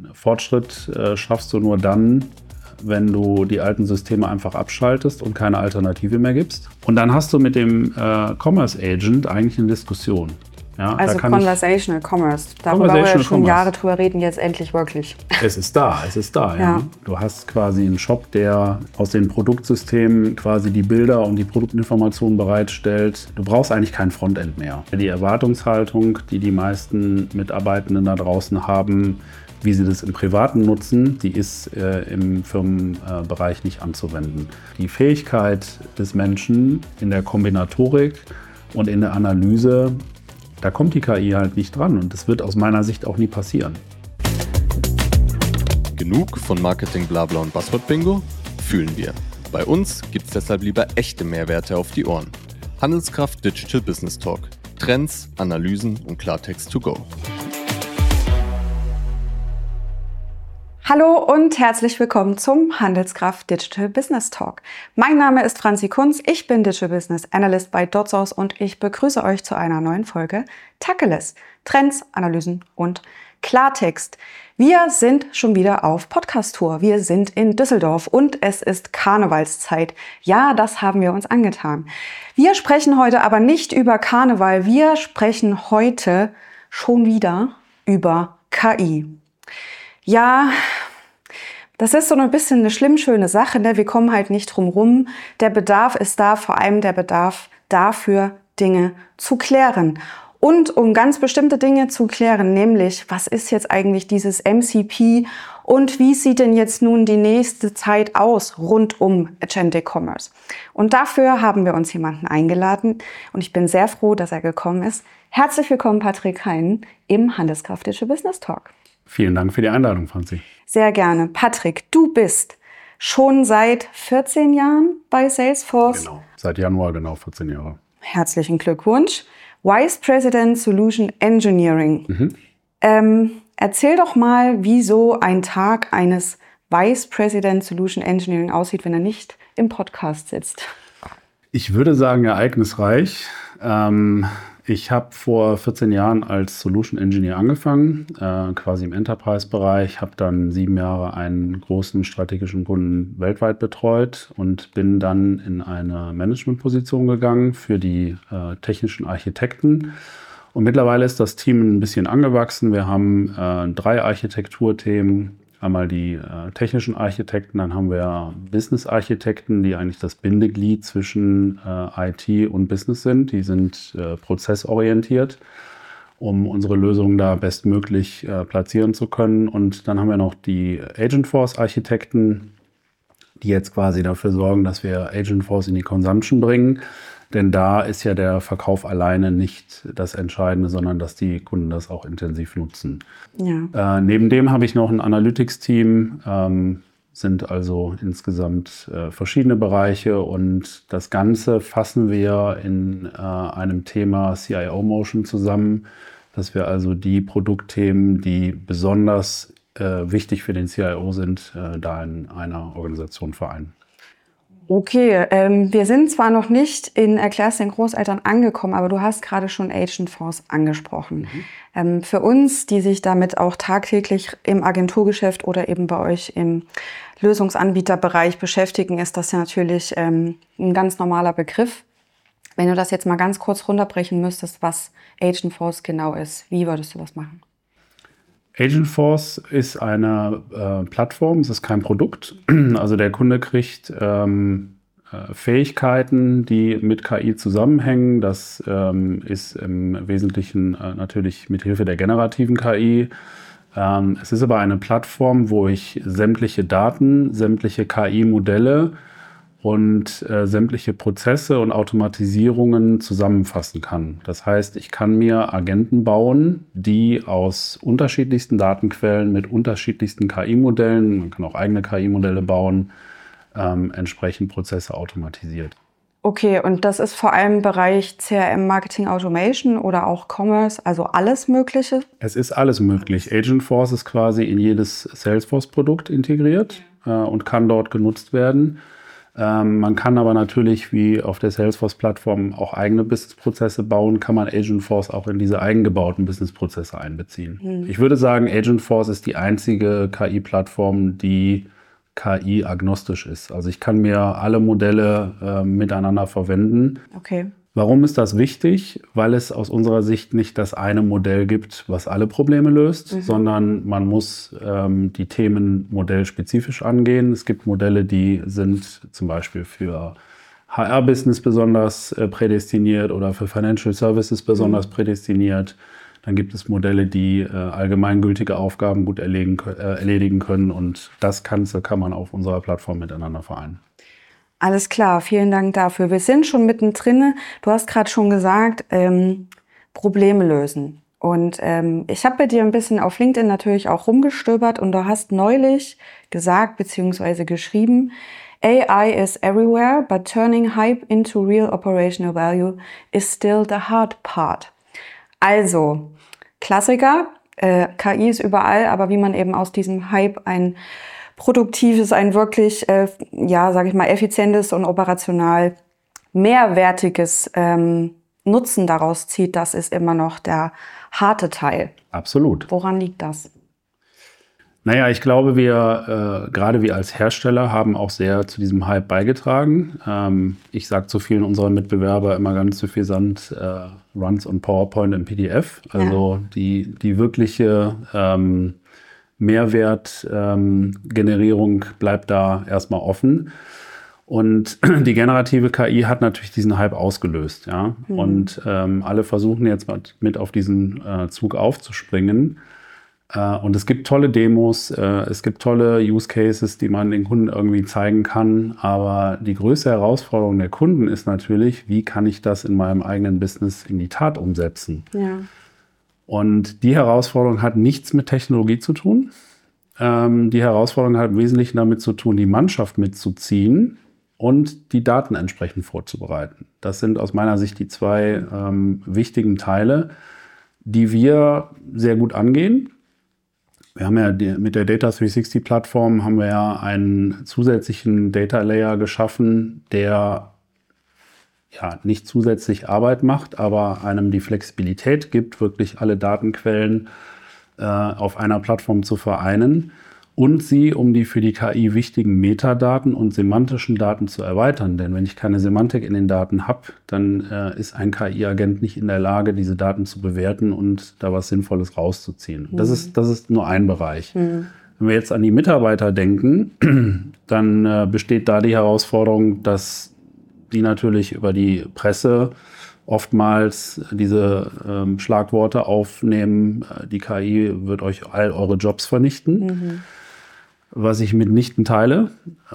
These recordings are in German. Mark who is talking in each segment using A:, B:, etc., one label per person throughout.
A: Fortschritt schaffst du nur dann, wenn du die alten Systeme einfach abschaltest und keine Alternative mehr gibst. Und dann hast du mit dem Commerce Agent eigentlich eine Diskussion. Ja,
B: also Conversational Commerce, darüber wir ja schon Jahre drüber reden, jetzt endlich wirklich.
A: Es ist da. Ja. Du hast quasi einen Shop, der aus den Produktsystemen quasi die Bilder und die Produktinformationen bereitstellt. Du brauchst eigentlich kein Frontend mehr. Die Erwartungshaltung, die die meisten Mitarbeitenden da draußen haben, wie sie das im Privaten nutzen, die ist im Firmenbereich nicht anzuwenden. Die Fähigkeit des Menschen in der Kombinatorik und in der Analyse, da kommt die KI halt nicht dran und das wird aus meiner Sicht auch nie passieren.
C: Genug von Marketing, Blabla und Buzzword-Bingo? Fühlen wir. Bei uns gibt's deshalb lieber echte Mehrwerte auf die Ohren. Handelskraft Digital Business Talk. Trends, Analysen und Klartext to go.
B: Hallo und herzlich willkommen zum Handelskraft Digital Business Talk. Mein Name ist Franzi Kunz, ich bin Digital Business Analyst bei Dotsource und ich begrüße euch zu einer neuen Folge Tacheles, Trends, Analysen und Klartext. Wir sind schon wieder auf Podcast-Tour. Wir sind in Düsseldorf und es ist Karnevalszeit. Ja, das haben wir uns angetan. Wir sprechen heute aber nicht über Karneval. Wir sprechen heute schon wieder über KI. Ja, das ist so ein bisschen eine schlimm-schöne Sache, ne? Wir kommen halt nicht drum rum. Der Bedarf ist da, vor allem der Bedarf dafür, Dinge zu klären. Und um ganz bestimmte Dinge zu klären, nämlich, was ist jetzt eigentlich dieses MCP und wie sieht denn jetzt nun die nächste Zeit aus rund um Agentic Commerce? Und dafür haben wir uns jemanden eingeladen und ich bin sehr froh, dass er gekommen ist. Herzlich willkommen, Patrick Heinen, im Handelskraft Digital Business Talk.
A: Vielen Dank für die Einladung, Franzi.
B: Sehr gerne. Patrick, du bist schon seit 14 Jahren bei Salesforce.
A: Genau, seit Januar 14 Jahre.
B: Herzlichen Glückwunsch. Vice President Solution Engineering. Erzähl doch mal, wie so ein Tag eines Vice President Solution Engineering aussieht, wenn er nicht im Podcast sitzt.
A: Ich würde sagen, ereignisreich. Ich habe vor 14 Jahren als Solution Engineer angefangen, quasi im Enterprise-Bereich, habe dann 7 Jahre einen großen strategischen Kunden weltweit betreut und bin dann in eine Managementposition gegangen für die technischen Architekten. Und mittlerweile ist das Team ein bisschen angewachsen. Wir haben 3 Architekturthemen. Einmal die technischen Architekten, dann haben wir Business-Architekten, die eigentlich das Bindeglied zwischen IT und Business sind. Die sind prozessorientiert, um unsere Lösungen da bestmöglich platzieren zu können. Und dann haben wir noch die Agentforce-Architekten, die jetzt quasi dafür sorgen, dass wir Agentforce in die Consumption bringen. Denn da ist ja der Verkauf alleine nicht das Entscheidende, sondern dass die Kunden das auch intensiv nutzen. Ja. Neben dem habe ich noch ein Analytics-Team, sind also insgesamt verschiedene Bereiche und das Ganze fassen wir in einem Thema CIO-Motion zusammen, dass wir also die Produktthemen, die besonders wichtig für den CIO sind, da in einer Organisation vereinen.
B: Okay, wir sind zwar noch nicht in Erklär's den Großeltern angekommen, aber du hast gerade schon Agentforce angesprochen. Für uns, die sich damit auch tagtäglich im Agenturgeschäft oder eben bei euch im Lösungsanbieterbereich beschäftigen, ist das ja natürlich ein ganz normaler Begriff. Wenn du das jetzt mal ganz kurz runterbrechen müsstest, was Agentforce genau ist, wie würdest du das machen?
A: Agentforce ist eine Plattform, es ist kein Produkt. Also der Kunde kriegt Fähigkeiten, die mit KI zusammenhängen. Das ist im Wesentlichen natürlich mit Hilfe der generativen KI. Es ist aber eine Plattform, wo ich sämtliche Daten, sämtliche KI-Modelle und sämtliche Prozesse und Automatisierungen zusammenfassen kann. Das heißt, ich kann mir Agenten bauen, die aus unterschiedlichsten Datenquellen mit unterschiedlichsten KI-Modellen, man kann auch eigene KI-Modelle bauen, entsprechend Prozesse automatisiert.
B: Okay, und das ist vor allem im Bereich CRM, Marketing Automation oder auch Commerce, also alles Mögliche?
A: Es ist alles möglich. Agentforce ist quasi in jedes Salesforce-Produkt integriert und kann dort genutzt werden. Man kann aber natürlich, wie auf der Salesforce-Plattform, auch eigene Businessprozesse bauen, kann man Agentforce auch in diese eigengebauten Businessprozesse einbeziehen. Ich würde sagen, Agentforce ist die einzige KI-Plattform, die KI-agnostisch ist. Also ich kann mir alle Modelle miteinander verwenden.
B: Okay.
A: Warum ist das wichtig? Weil es aus unserer Sicht nicht das eine Modell gibt, was alle Probleme löst, sondern man muss die Themen modellspezifisch angehen. Es gibt Modelle, die sind zum Beispiel für HR-Business besonders prädestiniert oder für Financial Services besonders prädestiniert. Dann gibt es Modelle, die allgemeingültige Aufgaben gut erledigen können. Und das Ganze kann man auf unserer Plattform miteinander vereinen.
B: Alles klar, vielen Dank dafür. Wir sind schon mittendrin. Du hast gerade schon gesagt, Probleme lösen. Und ich habe bei dir ein bisschen auf LinkedIn natürlich auch rumgestöbert und du hast neulich gesagt bzw. geschrieben, AI is everywhere, but turning hype into real operational value is still the hard part. Also, Klassiker, KI ist überall, aber wie man eben aus diesem Hype ein produktives, ein wirklich, sage ich mal, effizientes und operational mehrwertiges Nutzen daraus zieht, das ist immer noch der harte Teil.
A: Absolut.
B: Woran liegt das?
A: Naja, ich glaube, wir, gerade wir als Hersteller, haben auch sehr zu diesem Hype beigetragen. Ich sage zu vielen unserer Mitbewerber immer ganz suffisant, Runs on PowerPoint im PDF. Also die wirkliche Mehrwertgenerierung bleibt da erstmal offen. Und die generative KI hat natürlich diesen Hype ausgelöst. Ja? Und alle versuchen jetzt mit auf diesen Zug aufzuspringen. Und es gibt tolle Demos, es gibt tolle Use Cases, die man den Kunden irgendwie zeigen kann. Aber die größte Herausforderung der Kunden ist natürlich, wie kann ich das in meinem eigenen Business in die Tat umsetzen? Ja. Und die Herausforderung hat nichts mit Technologie zu tun. Die Herausforderung hat im Wesentlichen damit zu tun, die Mannschaft mitzuziehen und die Daten entsprechend vorzubereiten. Das sind aus meiner Sicht die zwei wichtigen Teile, die wir sehr gut angehen. Wir haben ja mit der Data 360-Plattform haben wir ja einen zusätzlichen Data Layer geschaffen, der ja nicht zusätzlich Arbeit macht, aber einem die Flexibilität gibt, wirklich alle Datenquellen auf einer Plattform zu vereinen und sie, um die für die KI wichtigen Metadaten und semantischen Daten zu erweitern. Denn wenn ich keine Semantik in den Daten habe, dann ist ein KI-Agent nicht in der Lage, diese Daten zu bewerten und da was Sinnvolles rauszuziehen. Das ist nur ein Bereich. Wenn wir jetzt an die Mitarbeiter denken, dann besteht da die Herausforderung, dass die natürlich über die Presse oftmals diese Schlagworte aufnehmen, die KI wird euch all eure Jobs vernichten, was ich mitnichten teile.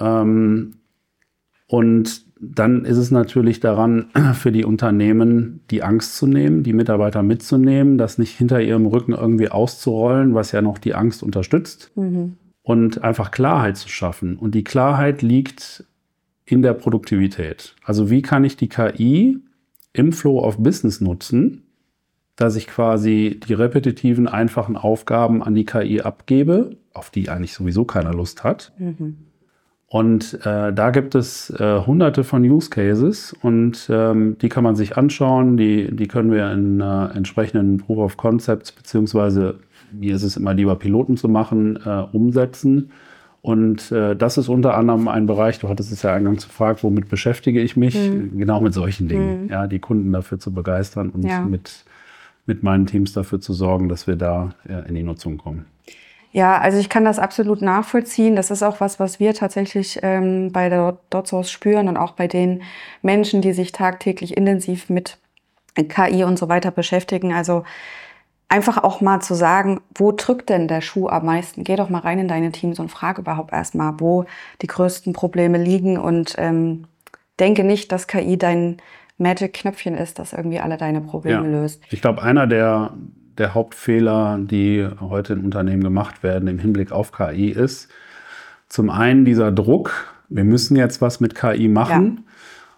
A: Und dann ist es natürlich daran, für die Unternehmen die Angst zu nehmen, die Mitarbeiter mitzunehmen, das nicht hinter ihrem Rücken irgendwie auszurollen, was ja noch die Angst unterstützt, und einfach Klarheit zu schaffen. Und die Klarheit liegt in der Produktivität. Also wie kann ich die KI im Flow of Business nutzen, dass ich quasi die repetitiven, einfachen Aufgaben an die KI abgebe, auf die eigentlich sowieso keiner Lust hat. Und da gibt es hunderte von Use Cases und die kann man sich anschauen, die können wir in entsprechenden Proof of Concepts, beziehungsweise mir ist es immer lieber Piloten zu machen, umsetzen. Und das ist unter anderem ein Bereich, du hattest es ja eingangs gefragt, womit beschäftige ich mich? Genau mit solchen Dingen, ja, die Kunden dafür zu begeistern und mit meinen Teams dafür zu sorgen, dass wir da in die Nutzung kommen.
B: Ja, also ich kann das absolut nachvollziehen. Das ist auch was wir tatsächlich bei der DotSource spüren und auch bei den Menschen, die sich tagtäglich intensiv mit KI und so weiter beschäftigen. Also einfach auch mal zu sagen, wo drückt denn der Schuh am meisten? Geh doch mal rein in deine Teams und frag überhaupt erstmal, wo die größten Probleme liegen und denke nicht, dass KI dein Magic-Knöpfchen ist, das irgendwie alle deine Probleme löst.
A: Ich glaube, einer der Hauptfehler, die heute in Unternehmen gemacht werden im Hinblick auf KI ist, zum einen dieser Druck, wir müssen jetzt was mit KI machen.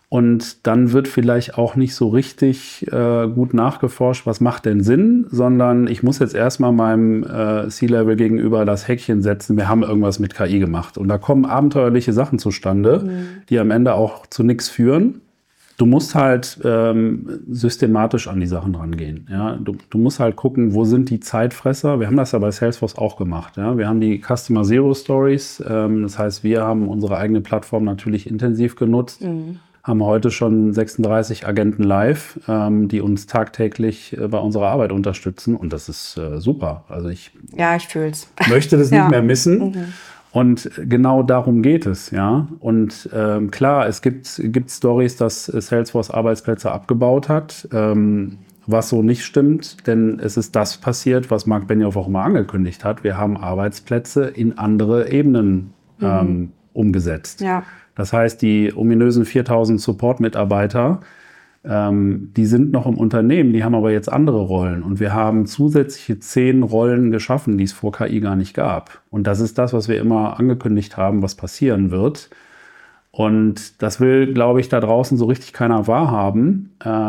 A: Und dann wird vielleicht auch nicht so richtig gut nachgeforscht, was macht denn Sinn, sondern ich muss jetzt erstmal meinem C-Level gegenüber das Häkchen setzen, wir haben irgendwas mit KI gemacht. Und da kommen abenteuerliche Sachen zustande, die am Ende auch zu nichts führen. Du musst halt systematisch an die Sachen rangehen. Ja? Du musst halt gucken, wo sind die Zeitfresser. Wir haben das ja bei Salesforce auch gemacht. Ja? Wir haben die Customer Zero Stories. Das heißt, wir haben unsere eigene Plattform natürlich intensiv genutzt. Haben heute schon 36 Agenten live, die uns tagtäglich bei unserer Arbeit unterstützen. Und das ist super. Also ich
B: fühl's.
A: Möchte das nicht mehr missen. Und genau darum geht es, ja. Und klar, es gibt Stories, dass Salesforce Arbeitsplätze abgebaut hat, was so nicht stimmt, denn es ist das passiert, was Marc Benioff auch immer angekündigt hat. Wir haben Arbeitsplätze in andere Ebenen umgesetzt.
B: Ja.
A: Das heißt, die ominösen 4000 Support-Mitarbeiter, die sind noch im Unternehmen, die haben aber jetzt andere Rollen. Und wir haben zusätzliche 10 Rollen geschaffen, die es vor KI gar nicht gab. Und das ist das, was wir immer angekündigt haben, was passieren wird. Und das will, glaube ich, da draußen so richtig keiner wahrhaben.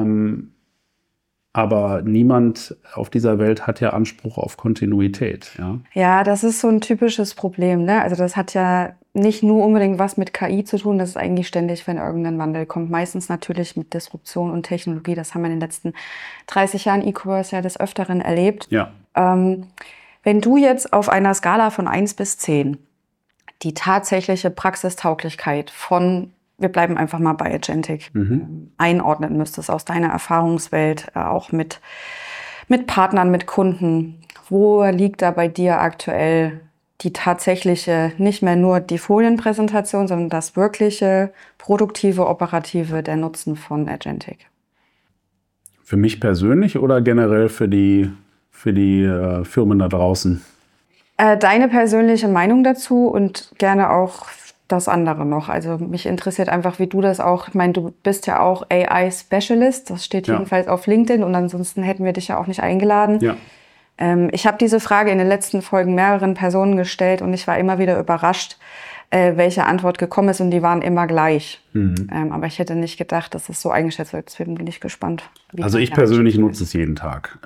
A: Aber niemand auf dieser Welt hat ja Anspruch auf Kontinuität.
B: Ja, das ist so ein typisches Problem, ne? Also das hat ja nicht nur unbedingt was mit KI zu tun, das ist eigentlich ständig, wenn irgendein Wandel kommt. Meistens natürlich mit Disruption und Technologie. Das haben wir in den letzten 30 Jahren E-Commerce ja des Öfteren erlebt.
A: Ja.
B: Wenn du jetzt auf einer Skala von 1 bis 10 die tatsächliche Praxistauglichkeit von, wir bleiben einfach mal bei Agentic, einordnen müsstest aus deiner Erfahrungswelt, auch mit Partnern, mit Kunden, wo liegt da bei dir aktuell die tatsächliche, nicht mehr nur die Folienpräsentation, sondern das wirkliche, produktive, operative, der Nutzen von Agentic?
A: Für mich persönlich oder generell für die Firmen da draußen?
B: Deine persönliche Meinung dazu und gerne auch das andere noch. Also mich interessiert einfach, wie du das auch, ich meine, du bist ja auch AI-Specialist, das steht jedenfalls auf LinkedIn und ansonsten hätten wir dich ja auch nicht eingeladen.
A: Ja.
B: Ich habe diese Frage in den letzten Folgen mehreren Personen gestellt und ich war immer wieder überrascht, welche Antwort gekommen ist und die waren immer gleich. Aber ich hätte nicht gedacht, dass es so eingeschätzt wird. Deswegen bin ich gespannt.
A: Also ich persönlich nutze es jeden Tag.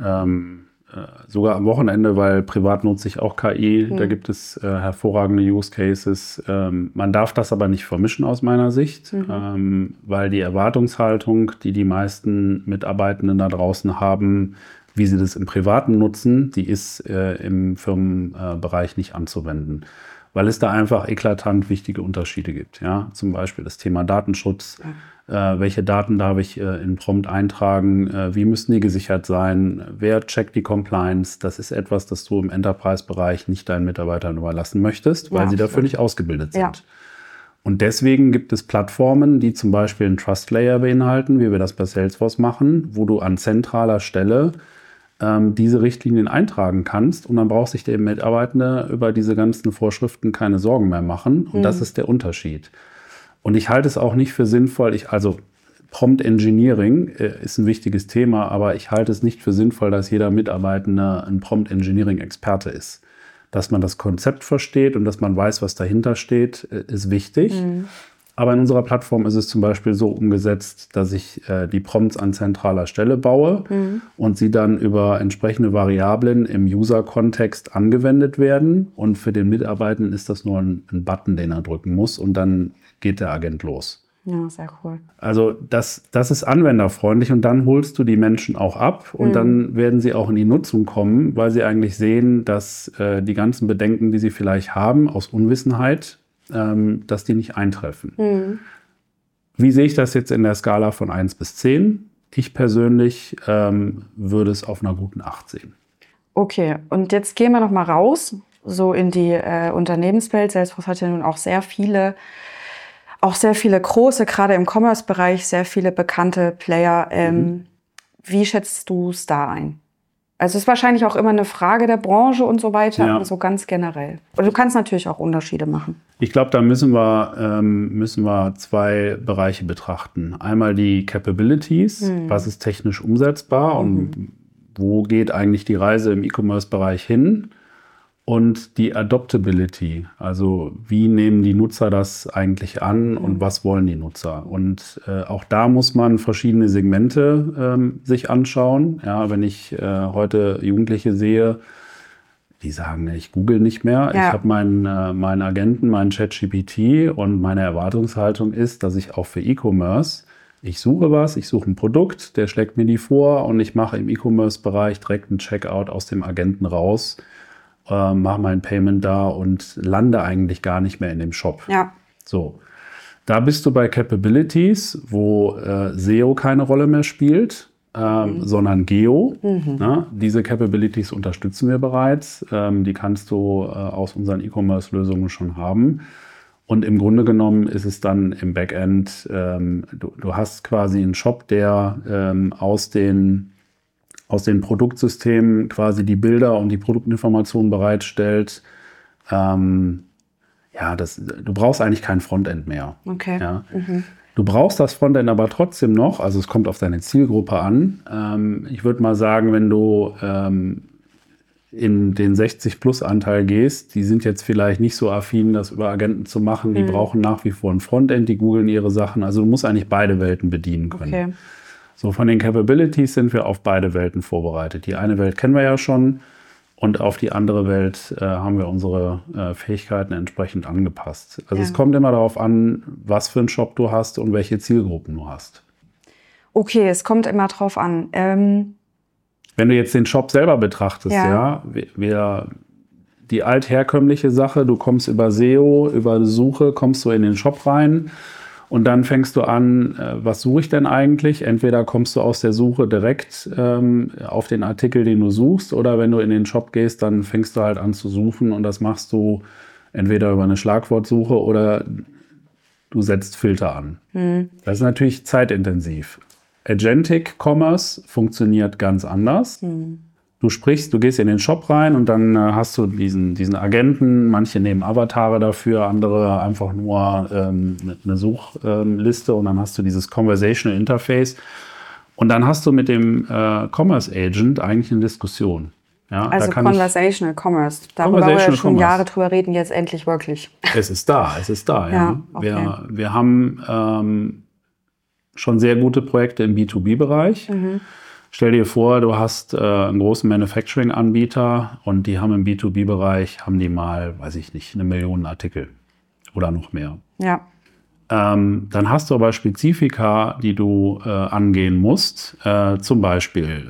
A: Sogar am Wochenende, weil privat nutze ich auch KI. Da gibt es hervorragende Use Cases. Man darf das aber nicht vermischen aus meiner Sicht, weil die Erwartungshaltung, die meisten Mitarbeitenden da draußen haben, wie sie das im Privaten nutzen, die ist im Firmenbereich nicht anzuwenden. Weil es da einfach eklatant wichtige Unterschiede gibt. Ja? Zum Beispiel das Thema Datenschutz. Welche Daten darf ich in Prompt eintragen? Wie müssen die gesichert sein? Wer checkt die Compliance? Das ist etwas, das du im Enterprise-Bereich nicht deinen Mitarbeitern überlassen möchtest, weil sie dafür nicht ausgebildet sind. Ja. Und deswegen gibt es Plattformen, die zum Beispiel einen Trust Layer beinhalten, wie wir das bei Salesforce machen, wo du an zentraler Stelle diese Richtlinien eintragen kannst und dann braucht sich der Mitarbeitende über diese ganzen Vorschriften keine Sorgen mehr machen. Und das ist der Unterschied. Und ich halte es auch nicht für sinnvoll, also Prompt Engineering ist ein wichtiges Thema, aber ich halte es nicht für sinnvoll, dass jeder Mitarbeitende ein Prompt Engineering Experte ist. Dass man das Konzept versteht und dass man weiß, was dahinter steht, ist wichtig. Aber in unserer Plattform ist es zum Beispiel so umgesetzt, dass ich die Prompts an zentraler Stelle baue und sie dann über entsprechende Variablen im User-Kontext angewendet werden. Und für den Mitarbeitenden ist das nur ein Button, den er drücken muss und dann geht der Agent los.
B: Ja, sehr cool.
A: Also das ist anwenderfreundlich und dann holst du die Menschen auch ab und dann werden sie auch in die Nutzung kommen, weil sie eigentlich sehen, dass die ganzen Bedenken, die sie vielleicht haben aus Unwissenheit, dass die nicht eintreffen. Wie sehe ich das jetzt in der Skala von 1 bis 10? Ich persönlich würde es auf einer guten 8 sehen.
B: Okay, und jetzt gehen wir noch mal raus, so in die Unternehmenswelt. Salesforce hat ja nun auch sehr viele große, gerade im Commerce-Bereich, sehr viele bekannte Player. Wie schätzt du es da ein? Also es ist wahrscheinlich auch immer eine Frage der Branche und so weiter, aber so ganz generell. Und du kannst natürlich auch Unterschiede machen.
A: Ich glaube, da müssen wir 2 Bereiche betrachten. Einmal die Capabilities, was ist technisch umsetzbar und wo geht eigentlich die Reise im E-Commerce-Bereich hin? und die Adoptability. Also wie nehmen die Nutzer das eigentlich an und was wollen die Nutzer? Und auch da muss man verschiedene Segmente sich anschauen. Ja, wenn ich heute Jugendliche sehe, die sagen, ich google nicht mehr.
B: Ja.
A: Ich habe meinen Agenten, meinen ChatGPT und meine Erwartungshaltung ist, dass ich auch für E-Commerce, ich suche was, ich suche ein Produkt, der schlägt mir die vor und ich mache im E-Commerce-Bereich direkt einen Checkout aus dem Agenten raus, mache mein Payment da und lande eigentlich gar nicht mehr in dem Shop.
B: Ja.
A: So, da bist du bei Capabilities, wo SEO keine Rolle mehr spielt. Sondern Geo. Na, diese Capabilities unterstützen wir bereits. Die kannst du aus unseren E-Commerce-Lösungen schon haben. Und im Grunde genommen ist es dann im Backend, du hast quasi einen Shop, der aus den Produktsystemen quasi die Bilder und die Produktinformationen bereitstellt. Du brauchst eigentlich kein Frontend mehr.
B: Okay.
A: Ja. Du brauchst das Frontend aber trotzdem noch, also es kommt auf deine Zielgruppe an. Ich würde mal sagen, wenn du in den 60-Plus-Anteil gehst, die sind jetzt vielleicht nicht so affin, das über Agenten zu machen. Die brauchen nach wie vor ein Frontend, die googeln ihre Sachen. Also du musst eigentlich beide Welten bedienen können.
B: Okay.
A: So, von den Capabilities sind wir auf beide Welten vorbereitet. Die eine Welt kennen wir ja schon. Und auf die andere Welt haben wir unsere Fähigkeiten entsprechend angepasst. Also es kommt immer darauf an, was für einen Shop du hast und welche Zielgruppen du hast.
B: Okay, es kommt immer drauf an.
A: Wenn du jetzt den Shop selber betrachtest, die altherkömmliche Sache, du kommst über SEO, über Suche, kommst du in den Shop rein. Und dann fängst du an, was suche ich denn eigentlich? Entweder kommst du aus der Suche direkt auf den Artikel, den du suchst, oder wenn du in den Shop gehst, dann fängst du halt an zu suchen und das machst du entweder über eine Schlagwortsuche oder du setzt Filter an. Das ist natürlich zeitintensiv. Agentic Commerce funktioniert ganz anders. Du gehst in den Shop rein und dann hast du diesen Agenten. Manche nehmen Avatare dafür, andere einfach nur eine Suchliste und dann hast du dieses Conversational Interface. Und dann hast du mit dem Commerce Agent eigentlich eine Diskussion. Ja,
B: also Conversational Commerce, darüber wollen wir schon Jahre drüber reden, jetzt endlich wirklich.
A: Es ist da. Ja.
B: Okay.
A: Wir haben schon sehr gute Projekte im B2B-Bereich. Stell dir vor, du hast einen großen Manufacturing-Anbieter und die haben im B2B-Bereich, haben die mal, weiß ich nicht, 1 Million Artikel oder noch mehr.
B: Ja.
A: Dann hast du aber Spezifika, die du angehen musst. Zum Beispiel,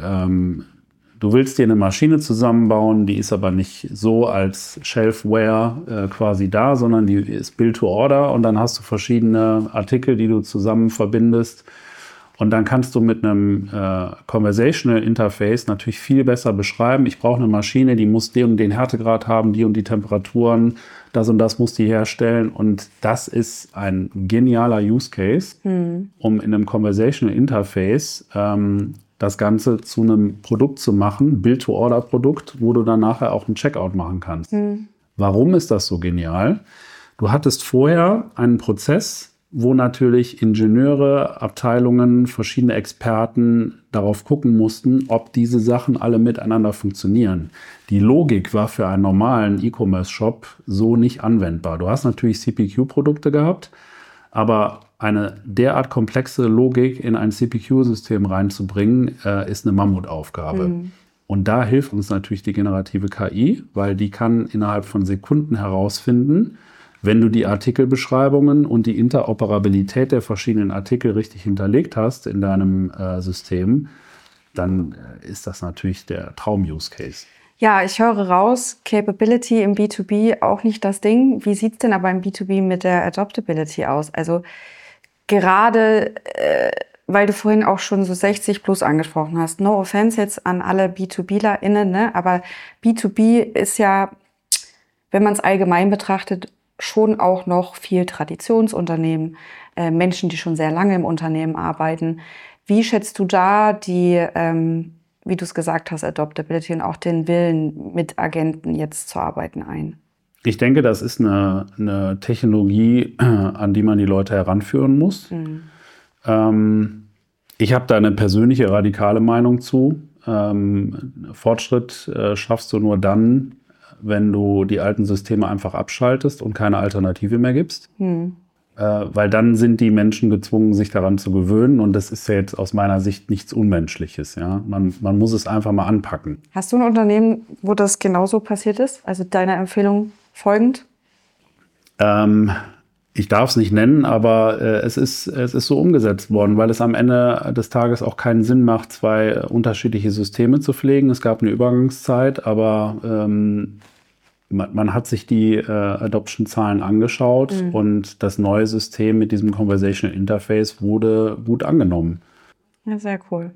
A: du willst dir eine Maschine zusammenbauen, die ist aber nicht so als Shelfware quasi da, sondern die ist Build to Order und dann hast du verschiedene Artikel, die du zusammen verbindest. Und dann kannst du mit einem Conversational Interface natürlich viel besser beschreiben, ich brauche eine Maschine, die muss den und den Härtegrad haben, die und die Temperaturen, das und das muss die herstellen. Und das ist ein genialer Use Case, um in einem Conversational Interface das Ganze zu einem Produkt zu machen, Build-to-Order-Produkt, wo du dann nachher auch einen Checkout machen kannst. Warum ist das so genial? Du hattest vorher einen Prozess, wo natürlich Ingenieure, Abteilungen, verschiedene Experten darauf gucken mussten, ob diese Sachen alle miteinander funktionieren. Die Logik war für einen normalen E-Commerce-Shop so nicht anwendbar. Du hast natürlich CPQ-Produkte gehabt, aber eine derart komplexe Logik in ein CPQ-System reinzubringen, ist eine Mammutaufgabe. Und da hilft uns natürlich die generative KI, weil die kann innerhalb von Sekunden herausfinden, wenn du die Artikelbeschreibungen und die Interoperabilität der verschiedenen Artikel richtig hinterlegt hast in deinem System, dann ist das natürlich der Traum-Use-Case.
B: Ja, ich höre raus, Capability im B2B auch nicht das Ding. Wie sieht es denn aber im B2B mit der Adoptability aus? Also gerade, weil du vorhin auch schon so 60 plus angesprochen hast. No offense jetzt an alle B2BlerInnen, ne? Aber B2B ist ja, wenn man es allgemein betrachtet, schon auch noch viel Traditionsunternehmen, Menschen, die schon sehr lange im Unternehmen arbeiten. Wie schätzt du da die, wie du es gesagt hast, Adoptability und auch den Willen, mit Agenten jetzt zu arbeiten ein?
A: Ich denke, das ist eine Technologie, an die man die Leute heranführen muss. Ich habe da eine persönliche, radikale Meinung zu. Fortschritt schaffst du nur dann, wenn du die alten Systeme einfach abschaltest und keine Alternative mehr gibst. Weil dann sind die Menschen gezwungen, sich daran zu gewöhnen. Und das ist ja jetzt aus meiner Sicht nichts Unmenschliches. Ja? Man muss es einfach mal anpacken.
B: Hast du ein Unternehmen, wo das genauso passiert ist? Also deiner Empfehlung folgend?
A: Ich darf es nicht nennen, aber es ist so umgesetzt worden, weil es am Ende des Tages auch keinen Sinn macht, zwei unterschiedliche Systeme zu pflegen. Es gab eine Übergangszeit, aber man hat sich die Adoption-Zahlen angeschaut und das neue System mit diesem Conversational Interface wurde gut angenommen.
B: Ja, sehr cool.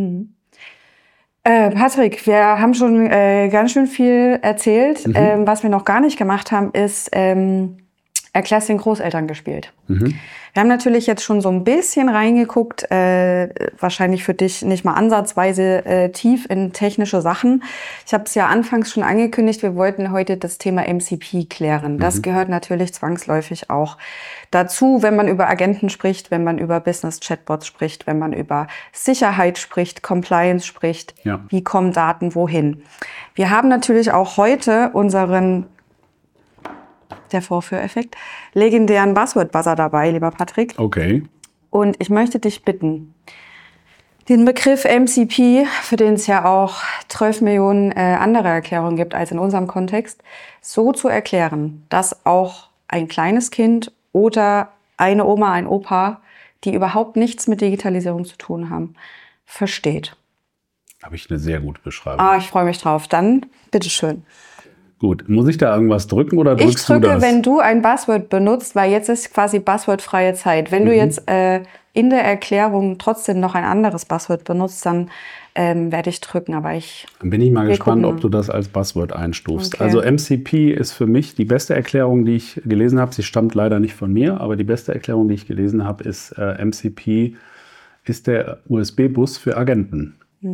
B: Patrick, wir haben schon ganz schön viel erzählt. Was wir noch gar nicht gemacht haben, ist Erklär's den Großeltern gespielt. Wir haben natürlich jetzt schon so ein bisschen reingeguckt, wahrscheinlich für dich nicht mal ansatzweise tief in technische Sachen. Ich habe es ja anfangs schon angekündigt, wir wollten heute das Thema MCP klären. Das gehört natürlich zwangsläufig auch dazu, wenn man über Agenten spricht, wenn man über Business-Chatbots spricht, wenn man über Sicherheit spricht, Compliance spricht.
A: Ja.
B: Wie kommen Daten wohin? Wir haben natürlich auch heute unseren der Vorführeffekt, legendären Buzzword-Buzzer dabei, lieber Patrick.
A: Okay.
B: Und ich möchte dich bitten, den Begriff MCP, für den es ja auch 12 Millionen andere Erklärungen gibt als in unserem Kontext, so zu erklären, dass auch ein kleines Kind oder eine Oma, ein Opa, die überhaupt nichts mit Digitalisierung zu tun haben, versteht.
A: Habe ich eine sehr gute Beschreibung.
B: Ich freue mich drauf. Dann bitteschön.
A: Gut, muss ich da irgendwas drücken oder drückst du das?
B: Ich drücke, wenn du ein Buzzword benutzt, weil jetzt ist quasi buzzwordfreie Zeit. Wenn du jetzt in der Erklärung trotzdem noch ein anderes Buzzword benutzt, dann werde ich drücken. Aber
A: Dann bin ich mal gespannt, ob du das als Buzzword einstufst.
B: Okay.
A: Also MCP ist für mich die beste Erklärung, die ich gelesen habe. Sie stammt leider nicht von mir, aber die beste Erklärung, die ich gelesen habe, ist MCP ist der USB-Bus für Agenten.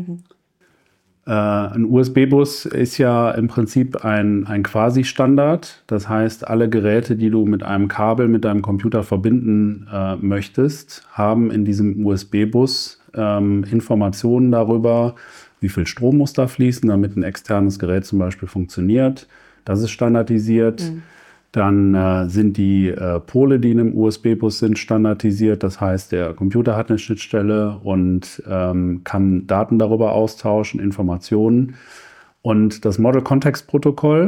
A: Ein USB-Bus ist ja im Prinzip ein Quasi-Standard. Das heißt, alle Geräte, die du mit einem Kabel mit deinem Computer verbinden möchtest, haben in diesem USB-Bus Informationen darüber, wie viel Strom muss da fließen, damit ein externes Gerät zum Beispiel funktioniert. Das ist standardisiert. Dann sind die Pole, die in einem USB-Bus sind, standardisiert. Das heißt, der Computer hat eine Schnittstelle und kann Daten darüber austauschen, Informationen. Und das Model Context Protocol,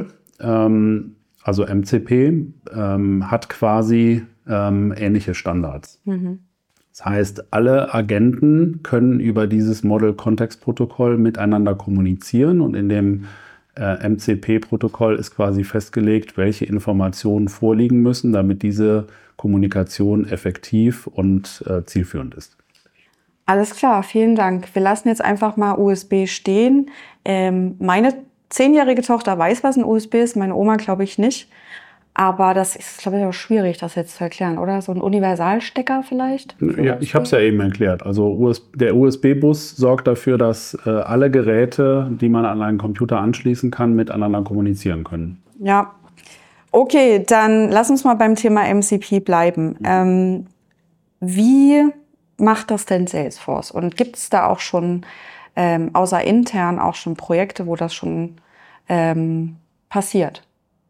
A: also MCP, hat quasi ähnliche Standards. Das heißt, alle Agenten können über dieses Model Context Protocol miteinander kommunizieren und in dem MCP-Protokoll ist quasi festgelegt, welche Informationen vorliegen müssen, damit diese Kommunikation effektiv und zielführend ist.
B: Alles klar, vielen Dank. Wir lassen jetzt einfach mal USB stehen. Meine 10-jährige Tochter weiß, was ein USB ist, meine Oma glaube ich nicht. Aber das ist, glaube ich, auch schwierig, das jetzt zu erklären, oder? So ein Universalstecker vielleicht?
A: Ja, ich habe es ja eben erklärt. Also der USB-Bus sorgt dafür, dass alle Geräte, die man an einen Computer anschließen kann, miteinander kommunizieren können.
B: Ja. Okay, dann lass uns mal beim Thema MCP bleiben. Wie macht das denn Salesforce? Und gibt es da auch schon, außer intern, auch schon Projekte, wo das schon passiert?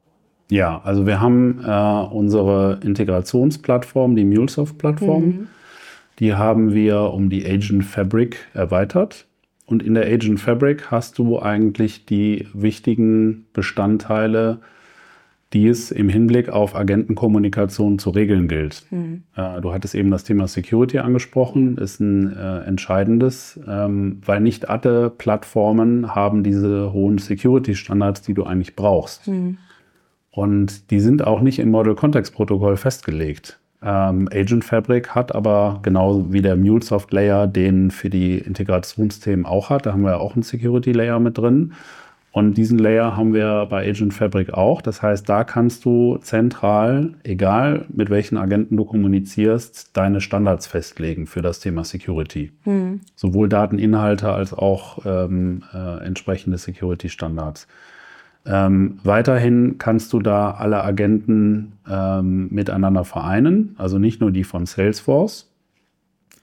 A: Ja, also wir haben unsere Integrationsplattform, die MuleSoft-Plattform. Die haben wir um die Agent Fabric erweitert. Und in der Agent Fabric hast du eigentlich die wichtigen Bestandteile, die es im Hinblick auf Agentenkommunikation zu regeln gilt. Du hattest eben das Thema Security angesprochen, ist ein entscheidendes, weil nicht alle Plattformen haben diese hohen Security-Standards, die du eigentlich brauchst. Und die sind auch nicht im Model Context Protocol festgelegt. Agent Fabric hat aber genau wie der MuleSoft Layer den für die Integrationsthemen auch hat. Da haben wir auch einen Security Layer mit drin. Und diesen Layer haben wir bei Agent Fabric auch. Das heißt, da kannst du zentral, egal mit welchen Agenten du kommunizierst, deine Standards festlegen für das Thema Security. Sowohl Dateninhalte als auch entsprechende Security-Standards. Weiterhin kannst du da alle Agenten miteinander vereinen, also nicht nur die von Salesforce.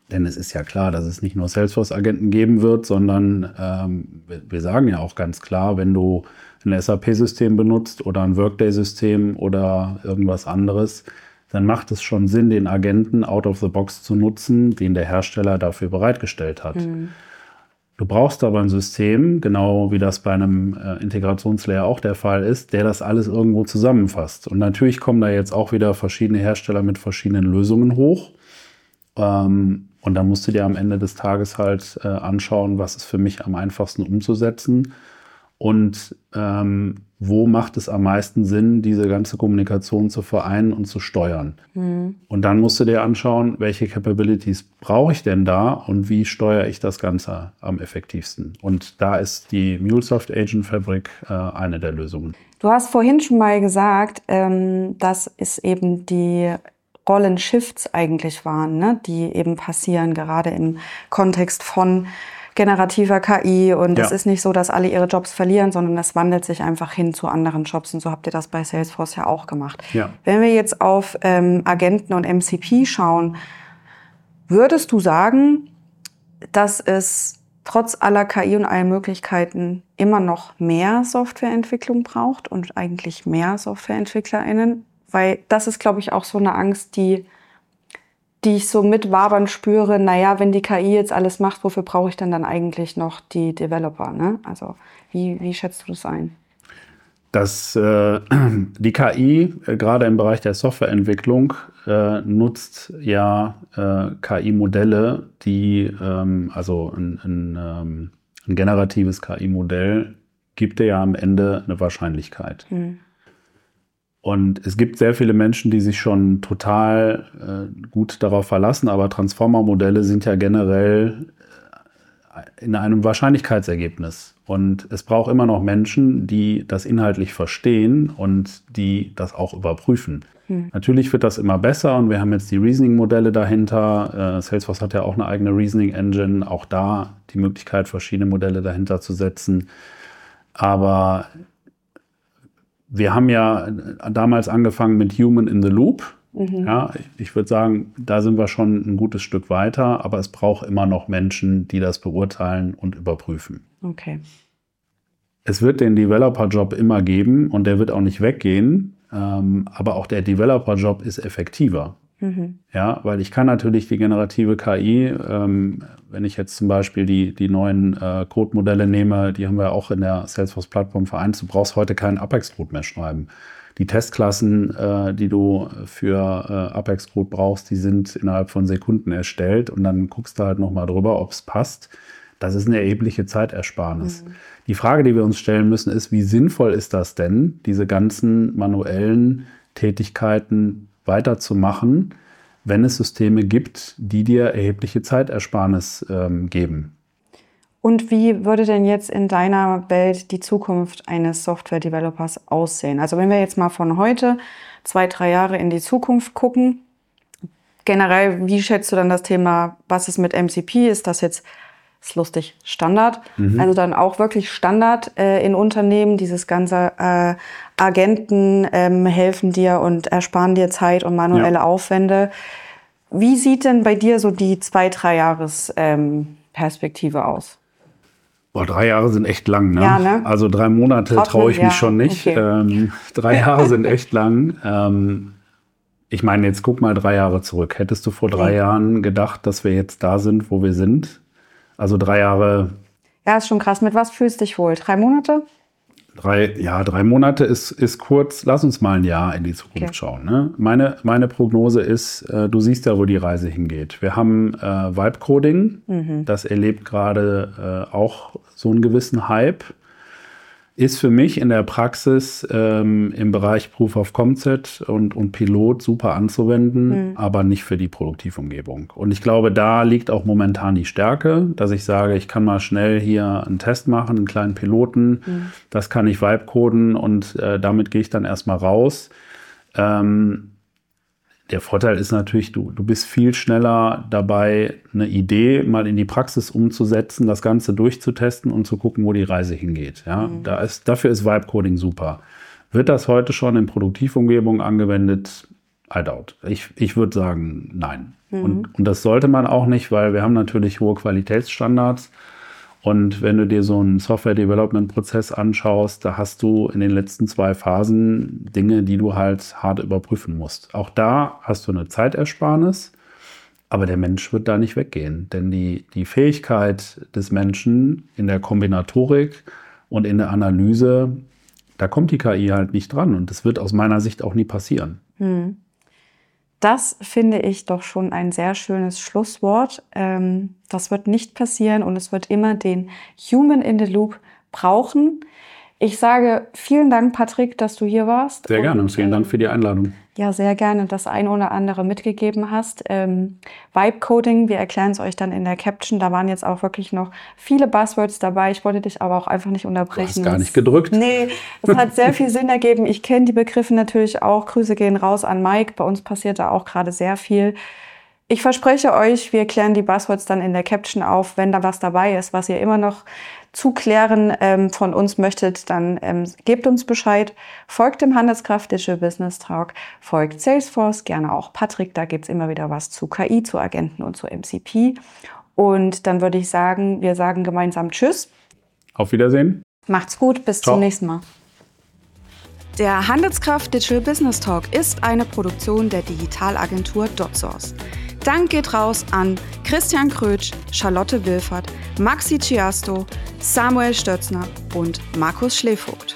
A: Denn es ist ja klar, dass es nicht nur Salesforce-Agenten geben wird, sondern wir sagen ja auch ganz klar, wenn du ein SAP-System benutzt oder ein Workday-System oder irgendwas anderes, dann macht es schon Sinn, den Agenten out of the box zu nutzen, den der Hersteller dafür bereitgestellt hat. Du brauchst aber ein System, genau wie das bei einem Integrationslayer auch der Fall ist, der das alles irgendwo zusammenfasst. Und natürlich kommen da jetzt auch wieder verschiedene Hersteller mit verschiedenen Lösungen hoch. Und dann musst du dir am Ende des Tages halt anschauen, was ist für mich am einfachsten umzusetzen und wo macht es am meisten Sinn, diese ganze Kommunikation zu vereinen und zu steuern. Und dann musst du dir anschauen, welche Capabilities brauche ich denn da und wie steuere ich das Ganze am effektivsten. Und da ist die MuleSoft Agent Fabric eine der Lösungen.
B: Du hast vorhin schon mal gesagt, dass es eben die Rollenshifts eigentlich waren, ne, die eben passieren, gerade im Kontext von generativer KI. Und es ist nicht so, dass alle ihre Jobs verlieren, sondern es wandelt sich einfach hin zu anderen Jobs. Und so habt ihr das bei Salesforce ja auch gemacht.
A: Ja.
B: Wenn wir jetzt auf Agenten und MCP schauen, würdest du sagen, dass es trotz aller KI und allen Möglichkeiten immer noch mehr Softwareentwicklung braucht und eigentlich mehr SoftwareentwicklerInnen? Weil das ist, glaube ich, auch so eine Angst, die ich so mit wabern spüre. Naja, wenn die KI jetzt alles macht, wofür brauche ich denn dann eigentlich noch die Developer? Ne? Also wie schätzt du das ein?
A: Die KI, gerade im Bereich der Softwareentwicklung, nutzt ja KI-Modelle, die, also ein generatives KI-Modell gibt dir ja am Ende eine Wahrscheinlichkeit. Und es gibt sehr viele Menschen, die sich schon total gut darauf verlassen, aber Transformer-Modelle sind ja generell in einem Wahrscheinlichkeitsergebnis. Und es braucht immer noch Menschen, die das inhaltlich verstehen und die das auch überprüfen. Natürlich wird das immer besser und wir haben jetzt die Reasoning-Modelle dahinter. Salesforce hat ja auch eine eigene Reasoning-Engine, auch da die Möglichkeit, verschiedene Modelle dahinter zu setzen. Aber wir haben ja damals angefangen mit Human in the Loop. Ja, ich würde sagen, da sind wir schon ein gutes Stück weiter, aber es braucht immer noch Menschen, die das beurteilen und überprüfen.
B: Okay.
A: Es wird den Developer-Job immer geben und der wird auch nicht weggehen, aber auch der Developer-Job ist effektiver. Ja, weil ich kann natürlich die generative KI, wenn ich jetzt zum Beispiel die neuen Code-Modelle nehme, die haben wir auch in der Salesforce-Plattform vereint, du brauchst heute keinen Apex-Code mehr schreiben. Die Testklassen, die du für Apex-Code brauchst, die sind innerhalb von Sekunden erstellt und dann guckst du halt nochmal drüber, ob es passt. Das ist eine erhebliche Zeitersparnis. Die Frage, die wir uns stellen müssen, ist, wie sinnvoll ist das denn, diese ganzen manuellen Tätigkeiten weiterzumachen, wenn es Systeme gibt, die dir erhebliche Zeitersparnis geben.
B: Und wie würde denn jetzt in deiner Welt die Zukunft eines Software-Developers aussehen? Also wenn wir jetzt mal von heute 2-3 Jahre in die Zukunft gucken, generell, wie schätzt du dann das Thema, was ist mit MCP? Ist das jetzt, ist lustig, Standard? Also dann auch wirklich Standard in Unternehmen, dieses ganze Agenten helfen dir und ersparen dir Zeit und manuelle Aufwände. Wie sieht denn bei dir so die 2-3 Jahres Perspektive aus?
A: Boah, 3 Jahre sind echt lang, ne?
B: Ja, ne?
A: Also 3 Monate traue ich mich schon nicht. Okay. 3 Jahre sind echt lang. Ich meine, jetzt guck mal 3 Jahre zurück. Hättest du vor 3 Jahren gedacht, dass wir jetzt da sind, wo wir sind? Also 3 Jahre.
B: Ja, ist schon krass. Mit was fühlst du dich wohl? 3 Monate?
A: 3 Monate ist kurz. Lass uns mal ein Jahr in die Zukunft schauen. Ne? Meine Prognose ist, du siehst ja, wo die Reise hingeht. Wir haben Vibe-Coding. Das erlebt gerade auch so einen gewissen Hype. Ist für mich in der Praxis im Bereich Proof of Concept und Pilot super anzuwenden, aber nicht für die Produktivumgebung. Und ich glaube, da liegt auch momentan die Stärke, dass ich sage, ich kann mal schnell hier einen Test machen, einen kleinen Piloten. Das kann ich Vibe-coden und damit gehe ich dann erstmal raus. Der Vorteil ist natürlich, du bist viel schneller dabei, eine Idee mal in die Praxis umzusetzen, das Ganze durchzutesten und zu gucken, wo die Reise hingeht. Ja? Dafür ist Vibe-Coding super. Wird das heute schon in Produktivumgebungen angewendet? I doubt. Ich würde sagen, nein. Und das sollte man auch nicht, weil wir haben natürlich hohe Qualitätsstandards. Und wenn du dir so einen Software-Development-Prozess anschaust, da hast du in den letzten 2 Phasen Dinge, die du halt hart überprüfen musst. Auch da hast du eine Zeitersparnis, aber der Mensch wird da nicht weggehen. Denn die Fähigkeit des Menschen in der Kombinatorik und in der Analyse, da kommt die KI halt nicht dran. Und das wird aus meiner Sicht auch nie passieren.
B: Das finde ich doch schon ein sehr schönes Schlusswort. Das wird nicht passieren und es wird immer den Human in the Loop brauchen. Ich sage vielen Dank, Patrick, dass du hier warst.
A: Sehr gerne und vielen Dank für die Einladung.
B: Ja, sehr gerne, das ein oder andere mitgegeben hast. Vibe-Coding, wir erklären es euch dann in der Caption. Da waren jetzt auch wirklich noch viele Buzzwords dabei. Ich wollte dich aber auch einfach nicht unterbrechen.
A: Du hast gar nicht gedrückt.
B: Nee, es hat sehr viel Sinn ergeben. Ich kenne die Begriffe natürlich auch. Grüße gehen raus an Mike. Bei uns passiert da auch gerade sehr viel. Ich verspreche euch, wir klären die Buzzwords dann in der Caption auf. Wenn da was dabei ist, was ihr immer noch zu klären von uns möchtet, dann gebt uns Bescheid. Folgt dem Handelskraft Digital Business Talk, folgt Salesforce, gerne auch Patrick, da gibt's immer wieder was zu KI, zu Agenten und zu MCP. Und dann würde ich sagen, wir sagen gemeinsam Tschüss.
A: Auf Wiedersehen.
B: Macht's gut, bis
A: Ciao.
B: zum nächsten Mal. Der Handelskraft Digital Business Talk ist eine Produktion der Digitalagentur DotSource. Dank geht raus an Christian Krötsch, Charlotte Wilfert, Maxi Ciasto, Samuel Stötzner und Markus Schlevogt.